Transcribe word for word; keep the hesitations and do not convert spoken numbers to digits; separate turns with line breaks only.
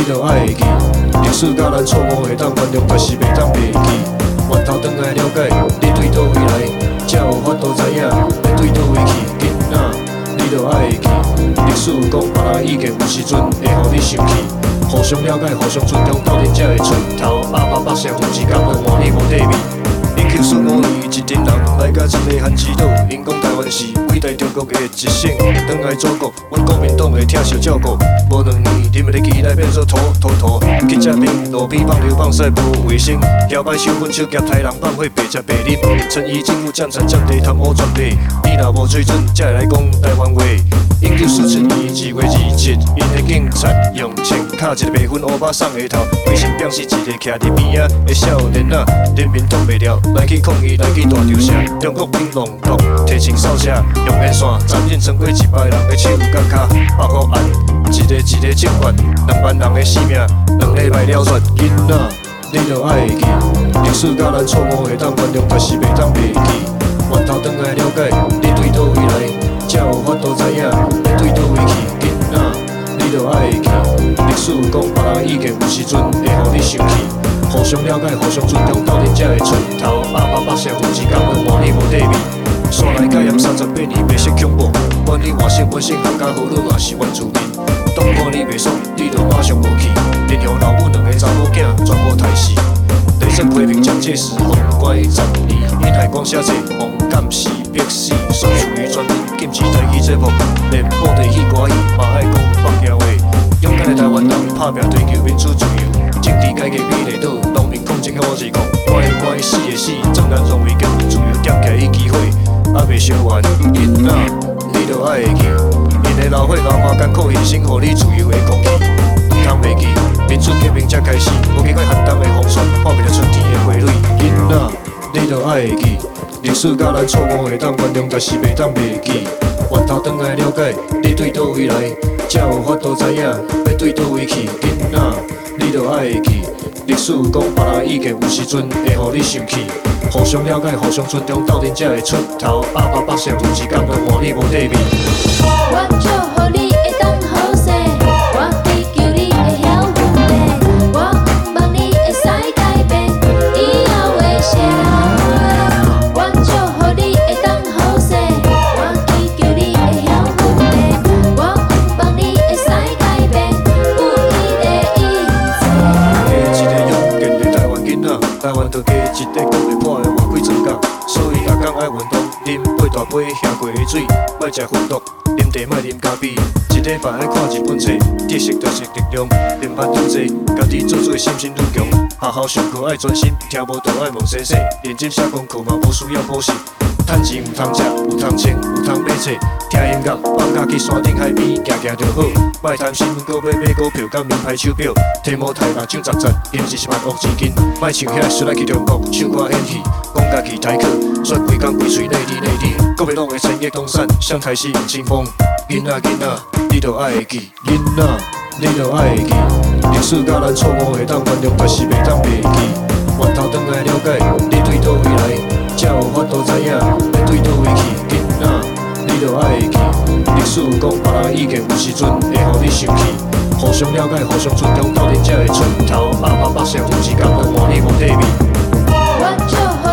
着爱会记。历史甲咱错误会当原谅，但是袂当袂记。回头转来了解，你对倒位来，才有法度知影要对倒位去。囡仔，你着爱会记。历史有讲，别人意见有时阵会互你生气。互相了解，互相尊重，斗阵才会出头。阿爸北上有一天两换你无地味。因求顺我伊一群人来甲一个番薯岛，因讲台湾是伟大中国的一省，转来祖国，阮国民党会疼惜照顾。无两年，你们的期待变做土土土，去食面路边放流放屎无卫生，摇摆手粉手夹豺人放火白食白啉，陈仪政府降产降地贪污专卖，你若无水准，才会来讲台湾话。因九四七年二月二七，因的警察用枪卡一个白粉乌巴送下头，为先表示一个徛伫边仔的少年仔，人民挡袂了。来去抗议，来去大潮社，中国兵弄毒，提枪扫射，用烟线残忍穿过一排人的手甲脚，包括案，一个一个枪决，两万人的性命，两礼拜了算。囡仔，你着爱会记，历史甲咱错误会当原谅，但是袂当袂记。回头转来了解，你对倒位来，才有法度知影要对倒位去。囡仔，你着爱会记，历史有讲，别人意见有时阵会互你生气。互相了解，互相尊重，斗阵才会出头。阿爸北上有一天两换你无地味。山内戒严三十八年，白色恐怖。管你外省本省客家好女，也是原住民。当看你袂爽，你着马上无去。连向老母两个查某囝全部刣死。地震批评蒋介石红怪十年，因海光写册红感死逼死，所属于全民禁止台语节目，连布袋戏歌戏嘛爱讲北京话。勇敢的台湾人拍拼追求民主自由。政治改革美丽岛，农民抗争好日讲，乖乖死的死，纵然认为叫自由点起伊机会，还袂烧完。囡仔，你着爱会记，因的老伙老妈艰苦牺牲，互你自由的空气，唔通袂记。民主革命才开始，无经过寒冬的风霜，看袂着春天的花蕊。囡仔，你着爱会记，历史甲咱错误会当原谅，但是袂当袂记。回头转来了解，你对倒位来，才有法度知影要对倒位去。囡仔。你着爱会记，历史有讲，别人意见有时阵会互你生气。互相了解，互相尊重，斗阵才会出头。阿爸北上有一天两换你无地味。
我祝福你会当好势，我祈求你会晓负责，我望你会使改变以后的生活。我祝福你会当好势，我祈求你会晓负责，我望你会使改变有意的一切。
加一个勇敢的台湾囡仔，台湾就加一个讲袂破的外鬼专家，所以逐工爱运动，啉八大杯下过的水，莫食粉毒。啉茶莫啉咖啡，一礼拜爱看一本册，知识就是力量。连番愈济，家己做做心心愈强。学校上课爱专心，听无就爱问先生。认真写功课嘛无需要补习。趁钱有通食，有通穿，有通买册。听音乐，放假去山顶海边行行就好。莫贪新闻，搁买买股票，甲名牌手表。提莫太目睭杂杂，银一十万恶一斤。莫像遐出来去中国唱歌演戏，讲家己台客，说规工规嘴内地内地。国民党的产业东山，向台西迎清风。囡仔囡仔，你着爱会记。囡仔，你着爱会记。历史甲咱错误会当原谅，但是袂当袂记。回头转来了解，你对倒位来，才有法度知影要对倒位去。囡仔，你着爱会记。历史有讲，别人意见有时阵会互你生气。互相了解，互相尊重，斗阵才会出头。阿爸北上有一天两换你无地味。
我祝